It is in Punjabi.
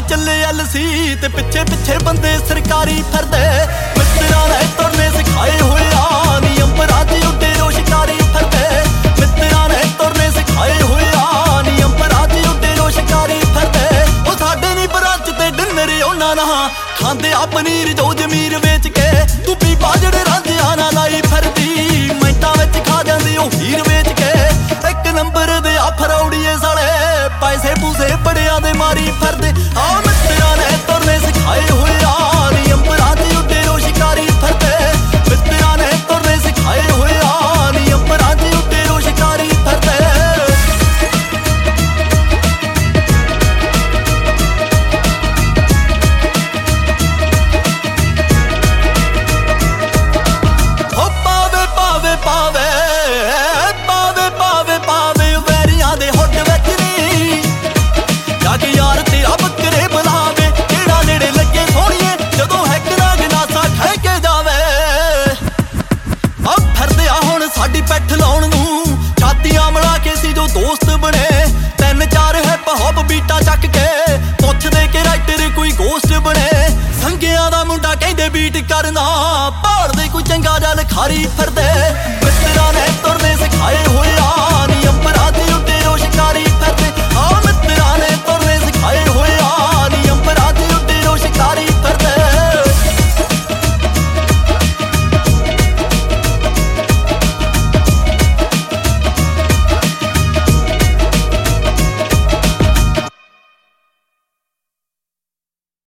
ਚੱਲੇ LC ਤੇ ਪਿੱਛੇ ਪਿੱਛੇ ਬੰਦੇ ਸਰਕਾਰੀ ਫਿਰਦੇ। ਮਿੱਤਰਾਂ ਨੇ ਤੁਰਨੇ ਸਿਖਾਏ ਹੋਇਆ ਨੀ ਅੰਬਰਾਂ 'ਚ ਉੱਡੇ ਉਹ ਸ਼ਿਕਾਰੀ ਫਿਰਦੇ। ਮਿੱਤਰਾਂ ਨੇ ਤੁਰਨੇ ਸਿਖਾਏ ਹੋਇਆ ਨੀ ਅੰਬਰਾਂ 'ਚ ਉੱਡੇ ਉਹ ਸ਼ਿਕਾਰੀ ਫਿਰਦੇ। ਉਹ ਸਾਡੇ ਨੀ ਬਰਾਂਚ ਤੇ ਡਿਨਰ ਉਹਨਾਂ ਨਾਲ ਖਾਂਦੇ ਆ ਪਨੀਰ ਜੋ ਜ਼ਮੀਰ ਵੇਚ ਕੇ। ਤੂੰ ਬੀਬਾ ਜਿਹੜੇ ਰਾਂਝਿਆਂ ਨਾਲ ਲਾਈ ਫਿਰਦੀ ਮਿੰਟਾਂ ਵਿੱਚ ਖਾ ਜਾਂਦੀ ਉਹ ਹੀਰ ਵੇਚ ਕੇ। ਇੱਕ ਨੰਬਰ ਦੇ ਆ ਫਰੌੜੀਏ ਸਾਲੇ ਪੈਸੇ ਪੂਸੇ ਬੜਿਆਂ ਦੇ ਮਾਰੀ ਫਿਰਦੇ। ਆ ਮਿੱਤਰਾਂ ਨੇ ਤੁਰਨੇ ਸਿਖਾਏ ਹੋਇਆ ਨੀ ਅੰਬਰਾਂ 'ਚ ਉੱਡੇ ਉਹ ਸ਼ਿਕਾਰੀ ਫਿਰਦੇ। ਮਿੱਤਰਾਂ ਨੇ ਤੁਰਨੇ ਸਿਖਾਏ ਹੋਇਆ ਨੀ ਅੰਬਰਾਂ 'ਚ ਉੱਡੇ ਉਹ ਸ਼ਿਕਾਰੀ ਫਿਰਦੇ। ਸਾਡੀ ਪੈਠ ਲਾਉਣ ਨੂੰ ਛਾਤੀਆਂ ਮਿਲਾ ਕੇ ਸੀ ਜੋ ਦੋਸਤ ਬਣੇ। 3-4 ਹਿਪ ਹੌਪ ਬੀਟਾ ਚੱਕ ਕੇ ਪੁੱਛਦੇ ਕਿ ਰਾਈਟਰ ਕੋਈ ਗੋਸਟ ਬਣੇ। ਸੰਗਿਆਂ ਦਾ ਮੁੰਡਾ ਕਹਿੰਦੇ ਬੀਟ ਕਰਨਾ ਭਾਲਦੇ ਕੋਈ ਚੰਗਾ ਜਾਂ ਲਿਖਾਰੀ ਫਿਰਦੇ।